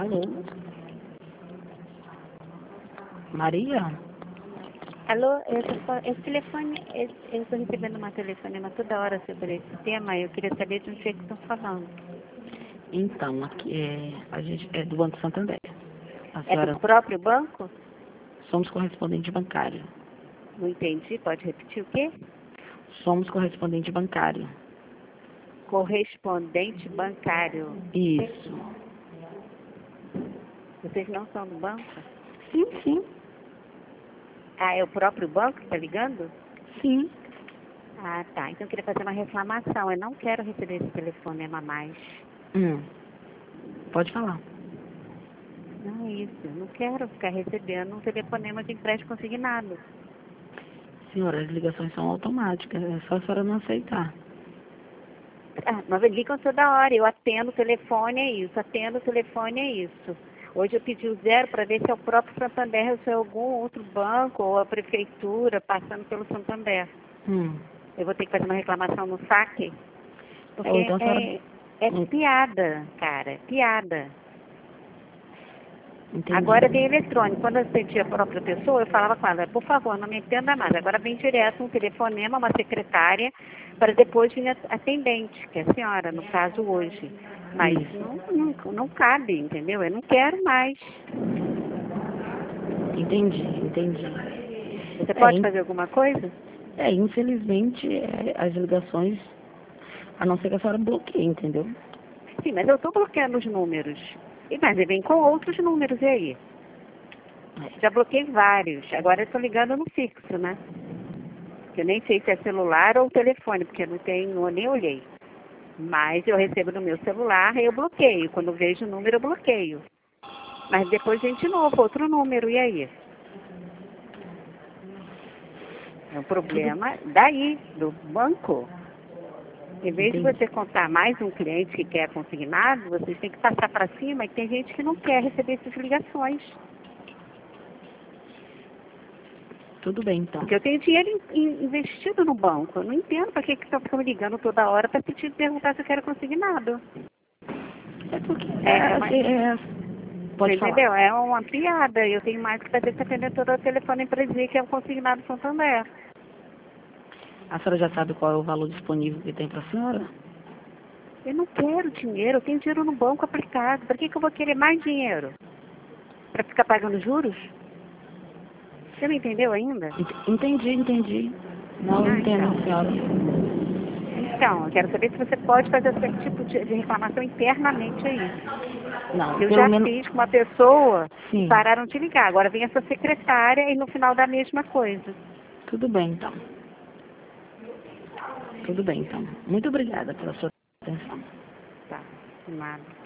Alô? Maria? Alô, esse telefone, eu estou recebendo uma telefonema toda hora sobre esse tema e eu queria saber de onde é que estão falando. Então, aqui a gente é do Banco Santander. A É senhora, do próprio banco? somos correspondente bancário. Não entendi, pode repetir o quê? Somos correspondente bancário. Correspondente bancário. Isso. Vocês não são do banco? Sim, sim. Ah, é o próprio banco que está ligando? Sim. Ah, tá. Então eu queria fazer uma reclamação. Eu não quero receber esse telefonema mais. Pode falar. Não é isso. Eu não quero ficar recebendo um telefonema de empréstimo consignado. Senhora, as ligações são automáticas. É só a senhora não aceitar. Ah, mas ligam toda hora, eu atendo o telefone, é isso, atendo o telefone, é isso. Hoje eu pedi o 0 para ver se é o próprio Santander ou se é algum outro banco ou a prefeitura passando pelo Santander. Eu vou ter que fazer uma reclamação no saque, porque Ou então a senhora... é piada, cara, é piada. Entendi. Agora tem eletrônico. Quando eu sentia a própria pessoa, eu falava com ela, por favor, não me entenda mais. Agora vem direto um telefonema, uma secretária, para depois vir a atendente, que é a senhora, no caso hoje. Mas não cabe, entendeu? Eu não quero mais. Entendi. Você pode fazer alguma coisa? Infelizmente, as ligações, a não ser que a senhora bloqueie, entendeu? Sim, mas eu estou bloqueando os números. Mas ele vem com outros números, e aí? Já bloqueei vários. Agora eu estou ligando no fixo, né? Eu nem sei se é celular ou telefone, porque eu não tenho, eu nem olhei. Mas eu recebo no meu celular e eu bloqueio. Quando eu vejo o número, eu bloqueio. Mas depois vem de novo, outro número, e aí? É um problema daí, do banco. Em vez de você contar mais um cliente que quer consignado, vocês têm que passar para cima e tem gente que não quer receber essas ligações. Tudo bem, então. Porque eu tenho dinheiro investido no banco. Eu não entendo para que estão me ligando toda hora para perguntar se eu quero consignado. É porque Você pode falar. entendeu? É uma piada. Eu tenho mais que fazer que atender todo o telefone para dizer que é um consignado Santander. A senhora já sabe qual é o valor disponível que tem para a senhora? Eu não quero dinheiro. Eu tenho dinheiro no banco aplicado. Para que eu vou querer mais dinheiro? Para ficar pagando juros? Você não entendeu ainda? Entendi. Não entendo, Então. senhora. Então, eu quero saber se você pode fazer esse tipo de reclamação internamente aí. Não, Eu pelo já menos... fiz com uma pessoa e Sim. pararam de ligar. Agora vem essa secretária e no final dá a mesma coisa. Tudo bem, então. Muito obrigada pela sua atenção. Tá, nada.